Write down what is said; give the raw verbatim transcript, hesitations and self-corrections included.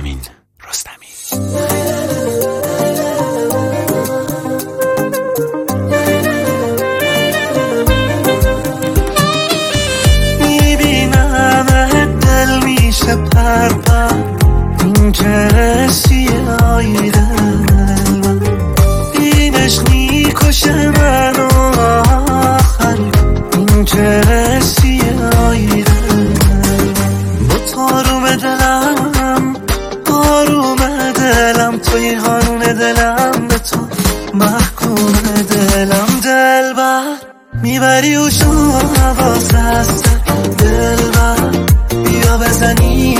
رستمین رستمی میبینم دل میشه پر پر این که سیاهی دل اینش میکشه منو آخری این که سیاهی دل با تاروم دلم آروم دلم توی هارون دلم به تو محکوم دلم دل بر میبری و شما حواس هست دل بر بیا بزنی